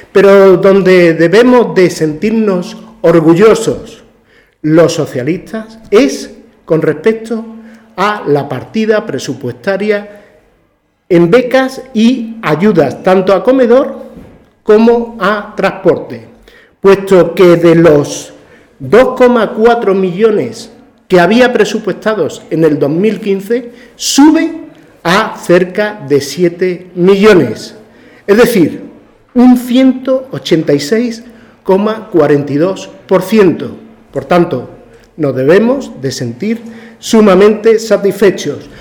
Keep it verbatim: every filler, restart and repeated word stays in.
Pero donde debemos de sentirnos orgullosos los socialistas es con respecto a la partida presupuestaria en becas y ayudas tanto a comedor como a transporte, puesto que de los dos coma cuatro millones que había presupuestados en el dos mil quince, sube a cerca de siete millones, es decir, un ciento ochenta y seis coma cuarenta y dos por ciento. Por tanto, nos debemos de sentir sumamente satisfechos.